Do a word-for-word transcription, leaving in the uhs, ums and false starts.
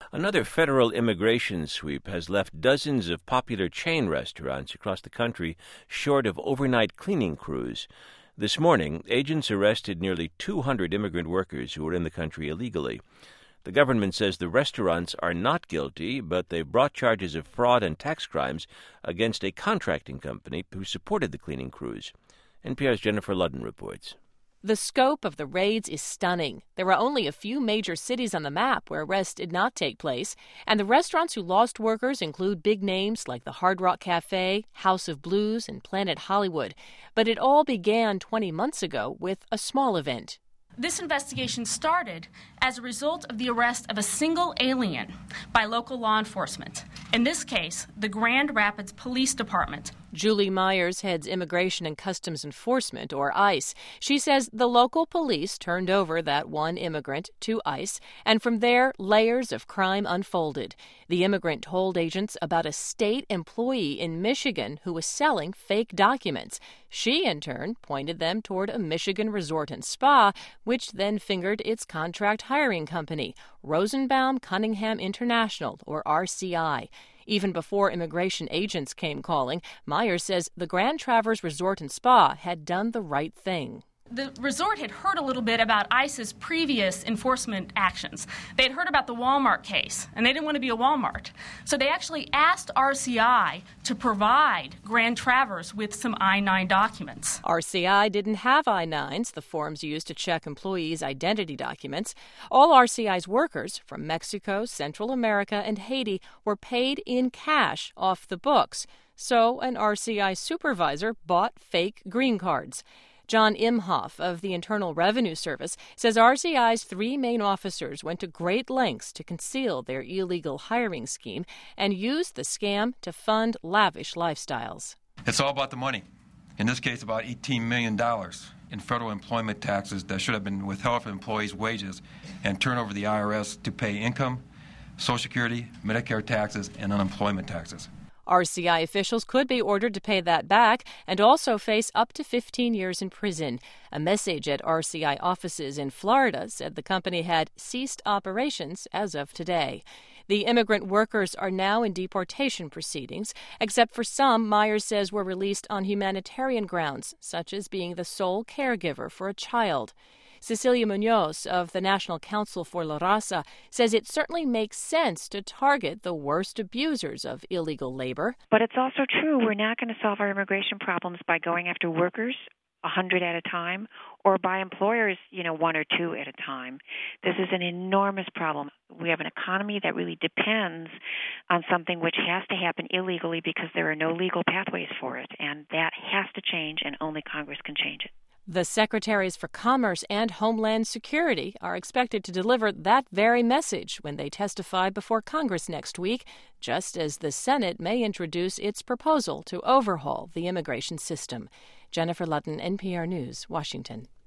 Another federal immigration sweep has left dozens of popular chain restaurants across the country short of overnight cleaning crews. This morning, agents arrested nearly two hundred immigrant workers who were in the country illegally. The government says the restaurants are not guilty, but they've brought charges of fraud and tax crimes against a contracting company who supported the cleaning crews. N P R's Jennifer Ludden reports. The scope of the raids is stunning. There are only a few major cities on the map where arrests did not take place, and the restaurants who lost workers include big names like the Hard Rock Cafe, House of Blues, and Planet Hollywood. But it all began twenty months ago with a small event. This investigation started as a result of the arrest of a single alien by local law enforcement. In this case, the Grand Rapids Police Department. Julie Myers heads Immigration and Customs Enforcement, or ICE. She says the local police turned over that one immigrant to ICE, and from there, layers of crime unfolded. The immigrant told agents about a state employee in Michigan who was selling fake documents. She, in turn, pointed them toward a Michigan resort and spa, which then fingered its contract hiring company, Rosenbaum Cunningham International, or R C I. Even before immigration agents came calling, Myers says the Grand Traverse Resort and Spa had done the right thing. The resort had heard a little bit about ICE's previous enforcement actions. They had heard about the Walmart case, and they didn't want to be a Walmart. So they actually asked R C I to provide Grand Traverse with some I nine documents. R C I didn't have I nines, the forms used to check employees' identity documents. All R C I's workers from Mexico, Central America, and Haiti were paid in cash off the books. So an R C I supervisor bought fake green cards. John Imhoff of the Internal Revenue Service says R C I's three main officers went to great lengths to conceal their illegal hiring scheme and used the scam to fund lavish lifestyles. It's all about the money. In this case, about eighteen million dollars in federal employment taxes that should have been withheld from employees' wages and turned over to the I R S to pay income, Social Security, Medicare taxes, and unemployment taxes. R C I officials could be ordered to pay that back and also face up to fifteen years in prison. A message at R C I offices in Florida said the company had ceased operations as of today. The immigrant workers are now in deportation proceedings, except for some Myers says were released on humanitarian grounds, such as being the sole caregiver for a child. Cecilia Munoz of the National Council for La Raza says it certainly makes sense to target the worst abusers of illegal labor. But it's also true we're not going to solve our immigration problems by going after workers a hundred at a time or by employers, you know, one or two at a time. This is an enormous problem. We have an economy that really depends on something which has to happen illegally because there are no legal pathways for it, and that has to change, and only Congress can change it. The Secretaries for Commerce and Homeland Security are expected to deliver that very message when they testify before Congress next week, just as the Senate may introduce its proposal to overhaul the immigration system. Jennifer Ludden, N P R News, Washington.